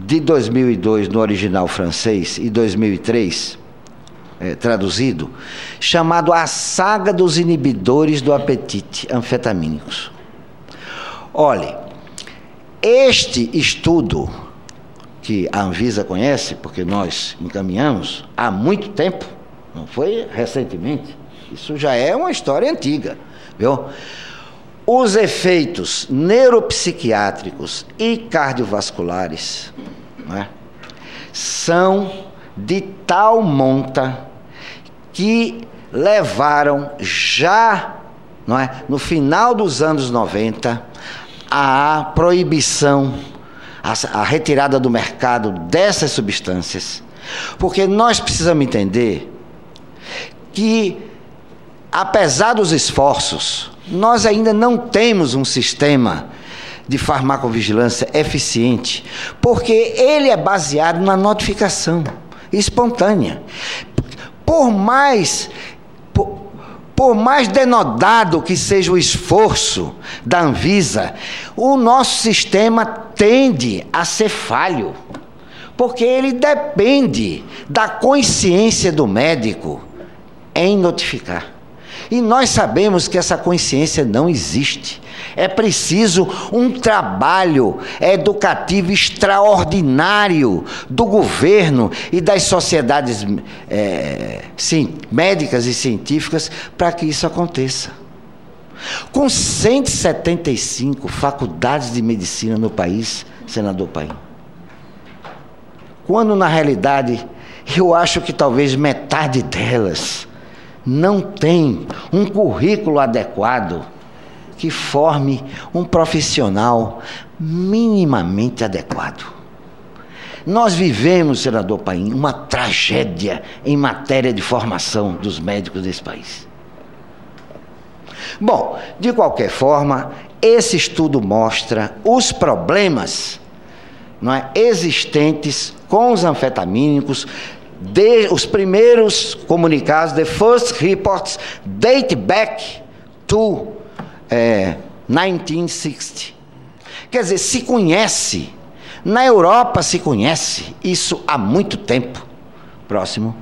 de 2002 no original francês e 2003, traduzido, chamado A Saga dos Inibidores do Apetite Anfetamínicos. Olhe, este estudo, que a Anvisa conhece, porque nós encaminhamos há muito tempo, não foi recentemente, isso já é uma história antiga, viu? Os efeitos neuropsiquiátricos e cardiovasculares, não é, são de tal monta que levaram já, não é, no final dos anos 90, à proibição, a retirada do mercado dessas substâncias, porque nós precisamos entender que, apesar dos esforços, nós ainda não temos um sistema de farmacovigilância eficiente, porque ele é baseado na notificação espontânea. Por mais denodado que seja o esforço da Anvisa, o nosso sistema tende a ser falho, porque ele depende da consciência do médico em notificar. E nós sabemos que essa consciência não existe. É preciso um trabalho educativo extraordinário do governo e das sociedades médicas e científicas para que isso aconteça. Com 175 faculdades de medicina no país, senador Paim, quando na realidade eu acho que talvez metade delas não tem um currículo adequado que forme um profissional minimamente adequado. Nós vivemos, senador Paim, uma tragédia em matéria de formação dos médicos desse país. Bom, de qualquer forma, esse estudo mostra os problemas, não é, existentes com os anfetamínicos. Os primeiros comunicados, the first reports, date back to 1960. Quer dizer, se conhece, na Europa se conhece isso há muito tempo. Próximo.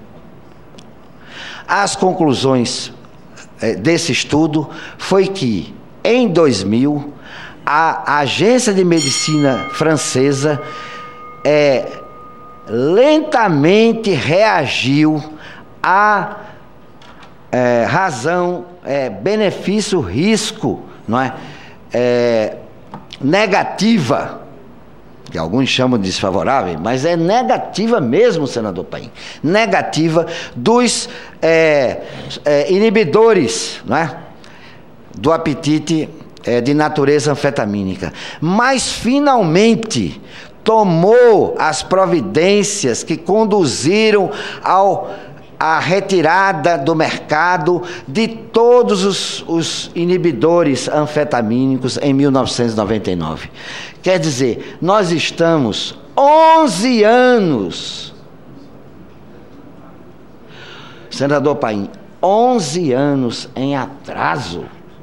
As conclusões desse estudo foi que, em 2000, a Agência de Medicina Francesa lentamente reagiu à razão benefício-risco, não é? Negativa, que alguns chamam de desfavorável, mas é negativa mesmo, senador Paim, negativa dos inibidores, não é, do apetite de natureza anfetamínica. Mas, finalmente, tomou as providências que conduziram à retirada do mercado de todos os inibidores anfetamínicos em 1999. Quer dizer, nós estamos 11 anos, senador Paim, 11 anos em atraso.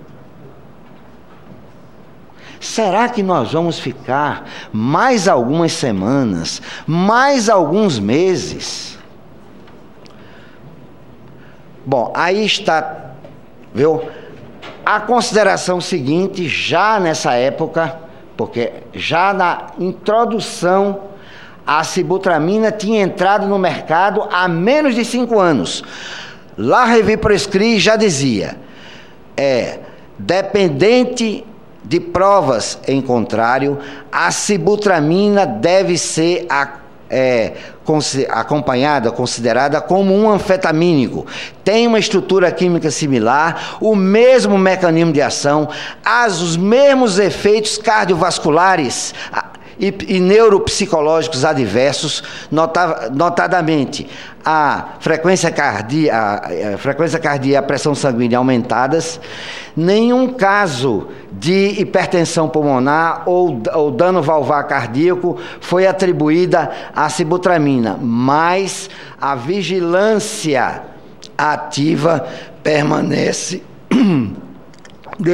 Será que nós vamos ficar mais algumas semanas, mais alguns meses? Bom, aí está, viu? A consideração seguinte, já nessa época, porque já na introdução, a sibutramina tinha entrado no mercado há menos de 5 anos. La Revue Prescrite já dizia, dependente de provas em contrário, a sibutramina deve ser acompanhada, considerada como um anfetamínico. Tem uma estrutura química similar, o mesmo mecanismo de ação, os mesmos efeitos cardiovasculares e neuropsicológicos adversos, notadamente a frequência cardíaca e a pressão sanguínea aumentadas, nenhum caso de hipertensão pulmonar ou dano valvar cardíaco foi atribuída à sibutramina, mas a vigilância ativa permanece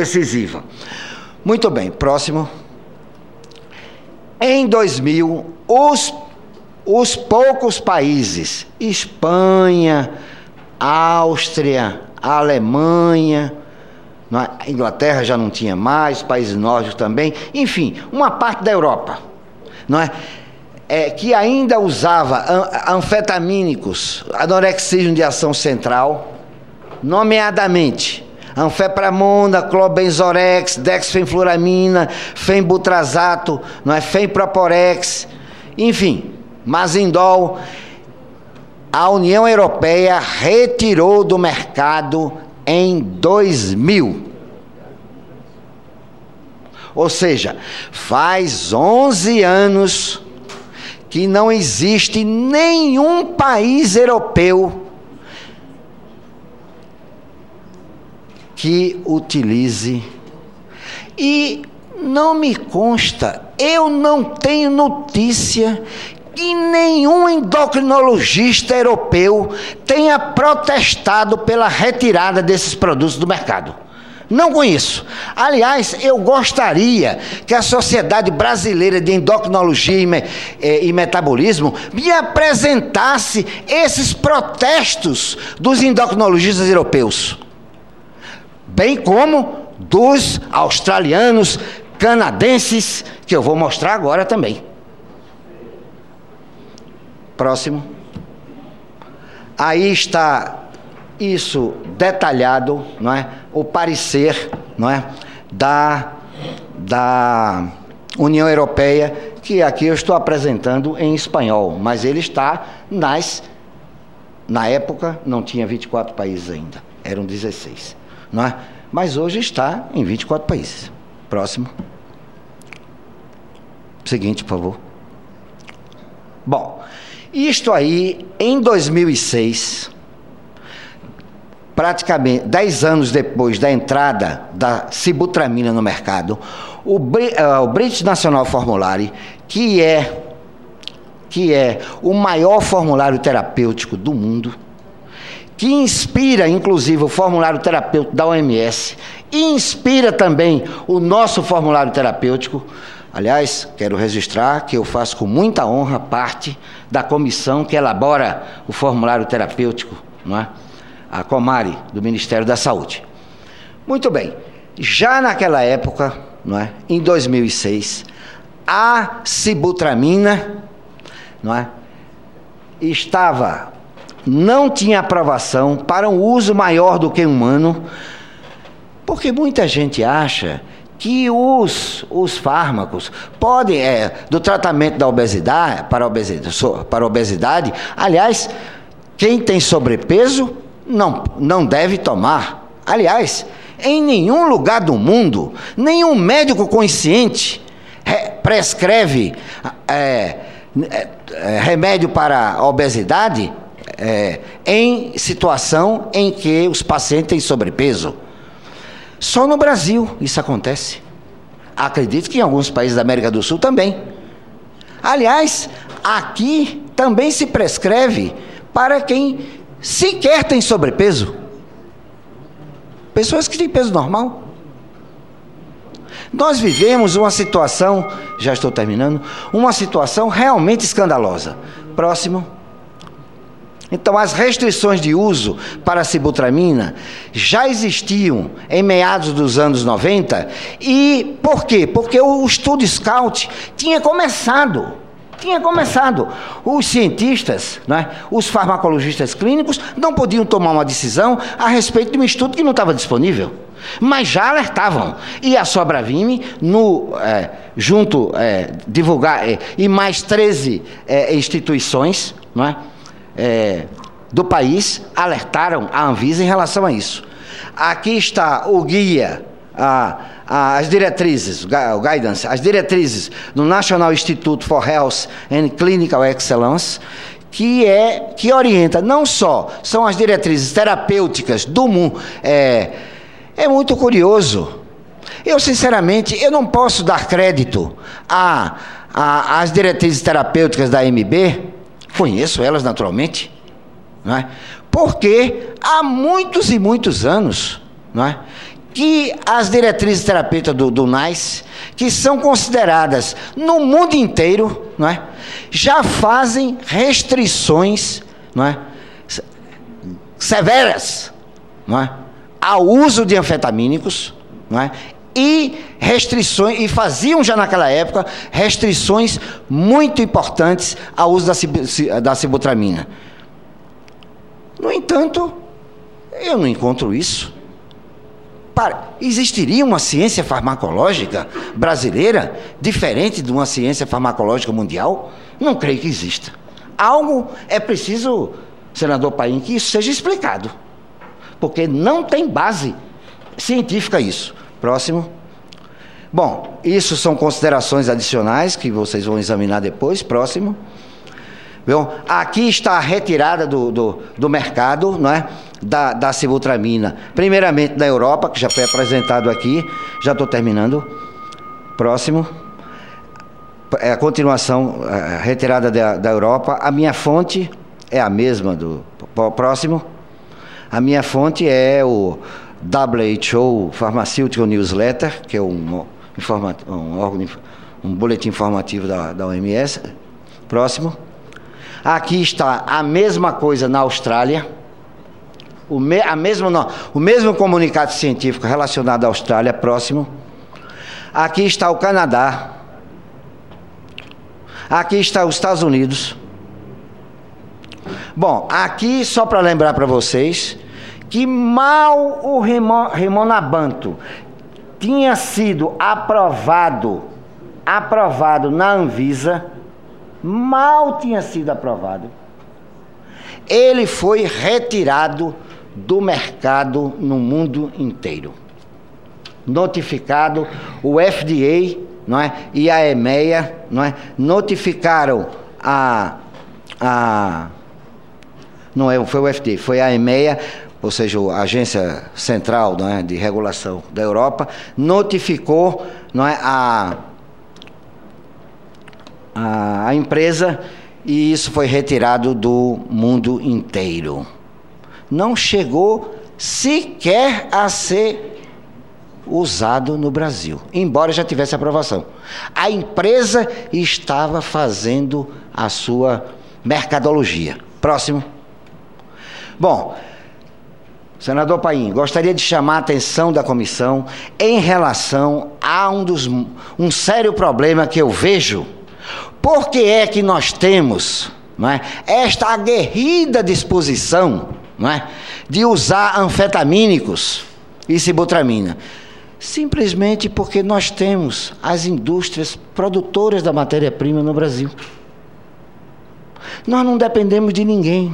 decisiva. Muito bem, próximo. Em 2000, os poucos países, Espanha, Áustria, Alemanha, a Inglaterra já não tinha mais, países nórdicos também, enfim, uma parte da Europa, não é? Que ainda usava anfetamínicos, anorexismo de ação central, nomeadamente anfepramona, clobenzorex, dexfenfluramina, fembutrazato, não é? Femproporex, enfim, mazindol. A União Europeia retirou do mercado em 2000. Ou seja, faz 11 anos que não existe nenhum país europeu que utilize. E não me consta, eu não tenho notícia que nenhum endocrinologista europeu tenha protestado pela retirada desses produtos do mercado. Não conheço. Aliás, eu gostaria que a Sociedade Brasileira de Endocrinologia e Metabolismo me apresentasse esses protestos dos endocrinologistas europeus, bem como dos australianos, canadenses, que eu vou mostrar agora também. Próximo. Aí está isso detalhado, não é? O parecer, não é? da União Europeia, que aqui eu estou apresentando em espanhol, mas ele está na época não tinha 24 países ainda, eram 16, não é? Mas hoje está em 24 países. Próximo. Seguinte, por favor. Bom, isto aí, em 2006, praticamente 10 anos depois da entrada da sibutramina no mercado, o British National Formulary, que é o maior formulário terapêutico do mundo, que inspira, inclusive, o formulário terapêutico da OMS, e inspira também o nosso formulário terapêutico. Aliás, quero registrar que eu faço com muita honra parte da comissão que elabora o formulário terapêutico, não é? A Comari, do Ministério da Saúde. Muito bem, já naquela época, não é? Em 2006, a sibutramina, não é? Não tinha aprovação para um uso maior do que humano, porque muita gente acha que os fármacos podem, do tratamento da obesidade, para a obesidade, aliás, quem tem sobrepeso não deve tomar. Aliás, em nenhum lugar do mundo, nenhum médico consciente prescreve remédio para a obesidade em situação em que os pacientes têm sobrepeso. Só no Brasil isso acontece. Acredito que em alguns países da América do Sul também. Aliás, aqui também se prescreve para quem sequer tem sobrepeso. Pessoas que têm peso normal. Nós vivemos uma situação, já estou terminando, uma situação realmente escandalosa. Próximo. Então, as restrições de uso para a sibutramina já existiam em meados dos anos 90. E por quê? Porque o estudo SCOUT tinha começado. Os cientistas, não é? Os farmacologistas clínicos não podiam tomar uma decisão a respeito de um estudo que não estava disponível, mas já alertavam. E a Sobravime, divulgar, e mais 13 instituições, não é? Do país alertaram a Anvisa em relação a isso. Aqui está o guia, as diretrizes, o guidance, as diretrizes do National Institute for Health and Clinical Excellence, que orienta, não só são as diretrizes terapêuticas do mundo. É muito curioso. Eu, sinceramente, não posso dar crédito às diretrizes terapêuticas da AMB. Conheço elas naturalmente, não é? Porque há muitos e muitos anos, não é, que as diretrizes terapêuticas do NICE, que são consideradas no mundo inteiro, não é, já fazem restrições, não é, severas, não é, ao uso de anfetamínicos, não é, e restrições, e faziam já naquela época restrições muito importantes ao uso da sibutramina. No entanto, eu não encontro isso. Existiria uma ciência farmacológica brasileira diferente de uma ciência farmacológica mundial? Não creio que exista. Algo é preciso, senador Paim, que isso seja explicado, porque não tem base científica isso. Próximo. Bom, isso são considerações adicionais que vocês vão examinar depois. Próximo. Bom, aqui está a retirada do mercado, não é, da sibutramina, primeiramente da Europa, que já foi apresentado aqui. Já estou terminando. Próximo. É a continuação, a retirada da Europa. A minha fonte é a mesma do próximo. A minha fonte é o WHO Pharmaceutical Newsletter, que é um boletim informativo da OMS. Próximo. Aqui está a mesma coisa na Austrália, o mesmo comunicado científico relacionado à Austrália. Próximo. Aqui está o Canadá. Aqui está os Estados Unidos. Bom, aqui só para lembrar para vocês que mal o Rimonabant tinha sido aprovado na Anvisa, mal tinha sido aprovado, ele foi retirado do mercado no mundo inteiro. Notificado, o FDA, não é, e a EMEA, não é, notificaram não foi o FDA, foi a EMEA, ou seja, a Agência Central, não é, de Regulação da Europa, notificou, não é, a empresa, e isso foi retirado do mundo inteiro. Não chegou sequer a ser usado no Brasil, embora já tivesse aprovação. A empresa estava fazendo a sua mercadologia. Próximo. Bom, senador Paim, gostaria de chamar a atenção da comissão em relação a um sério problema que eu vejo. Por que é que nós temos, não é, esta aguerrida disposição, não é, de usar anfetamínicos e sibutramina? Simplesmente porque nós temos as indústrias produtoras da matéria-prima no Brasil. Nós não dependemos de ninguém.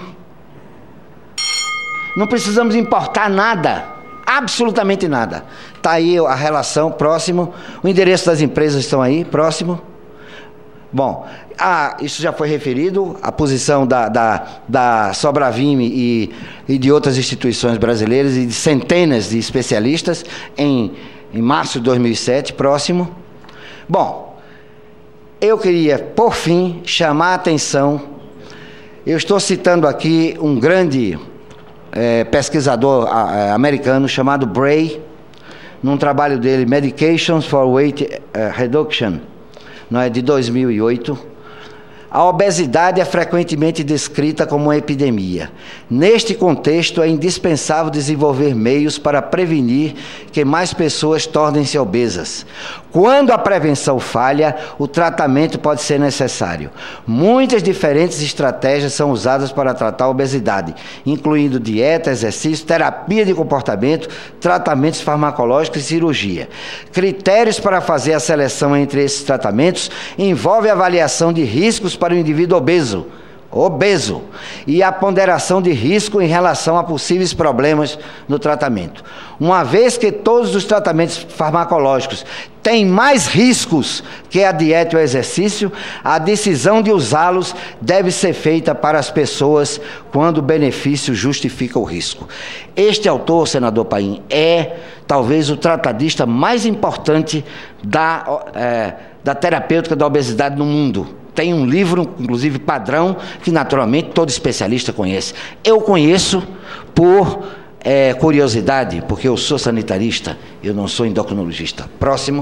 Não precisamos importar nada, absolutamente nada. Está aí a relação. Próximo. O endereço das empresas estão aí. Próximo. Bom, isso já foi referido, a posição da Sobravime e de outras instituições brasileiras e de centenas de especialistas em março de 2007. Próximo. Bom, eu queria, por fim, chamar a atenção. Eu estou citando aqui um grande pesquisador americano chamado Bray, num trabalho dele, Medications for Weight Reduction, não é, de 2008. A obesidade é frequentemente descrita como uma epidemia. Neste contexto, é indispensável desenvolver meios para prevenir que mais pessoas tornem-se obesas. Quando a prevenção falha, o tratamento pode ser necessário. Muitas diferentes estratégias são usadas para tratar a obesidade, incluindo dieta, exercício, terapia de comportamento, tratamentos farmacológicos e cirurgia. Critérios para fazer a seleção entre esses tratamentos envolvem a avaliação de riscos para o indivíduo obeso e a ponderação de risco em relação a possíveis problemas no tratamento. Uma vez que todos os tratamentos farmacológicos têm mais riscos que a dieta e o exercício, a decisão de usá-los deve ser feita para as pessoas quando o benefício justifica o risco. Este autor, senador Paim, é talvez o tratadista mais importante da terapêutica da obesidade no mundo. Tem um livro, inclusive padrão, que naturalmente todo especialista conhece. Eu conheço por curiosidade, porque eu sou sanitarista, eu não sou endocrinologista. Próximo.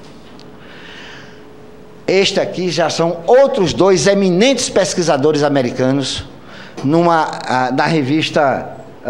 Este aqui já são outros dois eminentes pesquisadores americanos na revista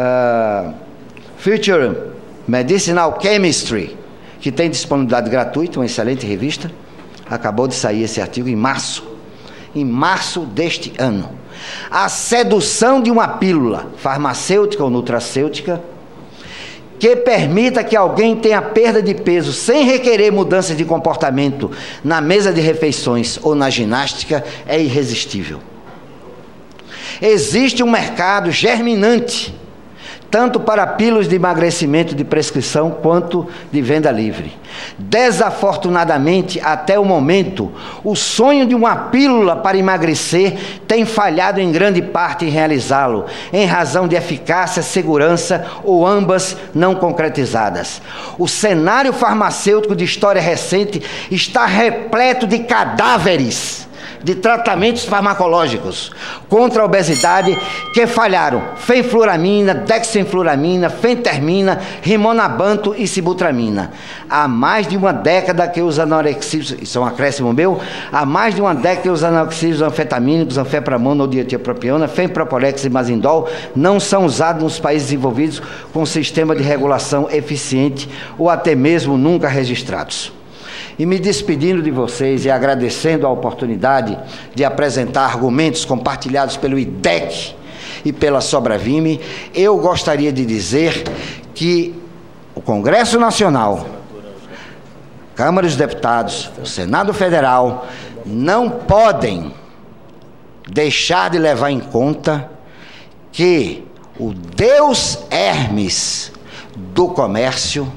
Future Medicinal Chemistry, que tem disponibilidade gratuita, uma excelente revista. Acabou de sair esse artigo em março deste ano. A sedução de uma pílula farmacêutica ou nutracêutica que permita que alguém tenha perda de peso sem requerer mudança de comportamento na mesa de refeições ou na ginástica é irresistível. Existe um mercado germinante, tanto para pílulas de emagrecimento de prescrição quanto de venda livre. Desafortunadamente, até o momento, o sonho de uma pílula para emagrecer tem falhado em grande parte em realizá-lo, em razão de eficácia, segurança ou ambas não concretizadas. O cenário farmacêutico de história recente está repleto de cadáveres de tratamentos farmacológicos contra a obesidade que falharam: fenfluramina, dexenfluramina, fentermina, rimonabanto e sibutramina. Há mais de uma década que os anorexíacos, isso é um acréscimo meu, há mais de uma década que os anorexíacos anfetamínicos, anfepramona ou dietipropiona, fenpropolex e mazindol não são usados nos países desenvolvidos com sistema de regulação eficiente ou até mesmo nunca registrados. E me despedindo de vocês e agradecendo a oportunidade de apresentar argumentos compartilhados pelo IDEC e pela Sobravime, eu gostaria de dizer que o Congresso Nacional, Câmara dos Deputados, o Senado Federal não podem deixar de levar em conta que o Deus Hermes do comércio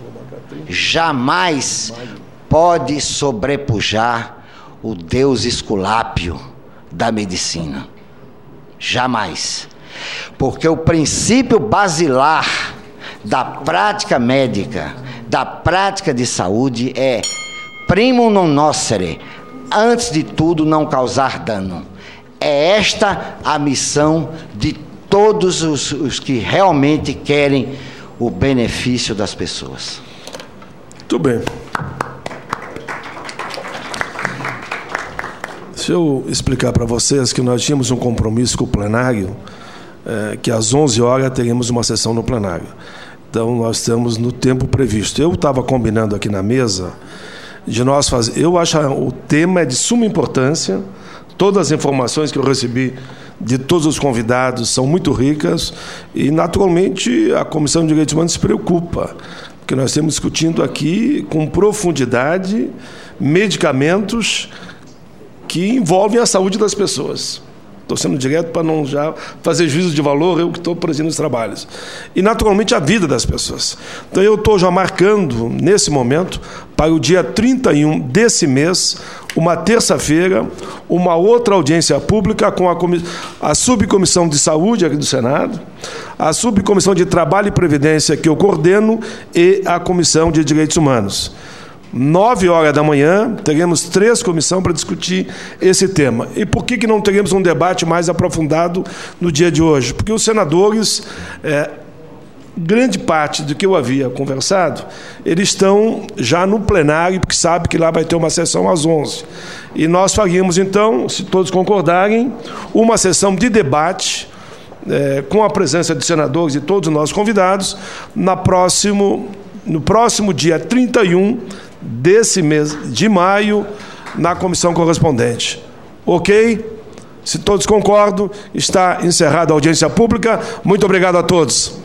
jamais pode sobrepujar o Deus Esculápio da medicina. Jamais. Porque o princípio basilar da prática médica, da prática de saúde é primum non nocere, antes de tudo não causar dano. É esta a missão de todos os que realmente querem o benefício das pessoas. Muito bem. Deixa eu explicar para vocês que nós tínhamos um compromisso com o plenário, que às 11 horas teríamos uma sessão no plenário. Então, nós estamos no tempo previsto. Eu estava combinando aqui na mesa de nós fazer... Eu acho que o tema é de suma importância. Todas as informações que eu recebi de todos os convidados são muito ricas e, naturalmente, a Comissão de Direitos Humanos se preocupa, porque nós estamos discutindo aqui com profundidade medicamentos que envolvem a saúde das pessoas. Estou sendo direto para não já fazer juízo de valor, eu que estou presidindo os trabalhos. E, naturalmente, a vida das pessoas. Então, eu estou já marcando, nesse momento, para o dia 31 desse mês, uma terça-feira, uma outra audiência pública com a Subcomissão de Saúde aqui do Senado, a Subcomissão de Trabalho e Previdência, que eu coordeno, e a Comissão de Direitos Humanos. 9 horas da manhã, teremos 3 comissões para discutir esse tema. E por que não teremos um debate mais aprofundado no dia de hoje? Porque os senadores, grande parte do que eu havia conversado, eles estão já no plenário, porque sabe que lá vai ter uma sessão às 11. E nós faríamos, então, se todos concordarem, uma sessão de debate, com a presença de senadores e todos os nossos convidados, no próximo dia 31 desse mês de maio, na comissão correspondente. Ok? Se todos concordam, está encerrada a audiência pública. Muito obrigado a todos.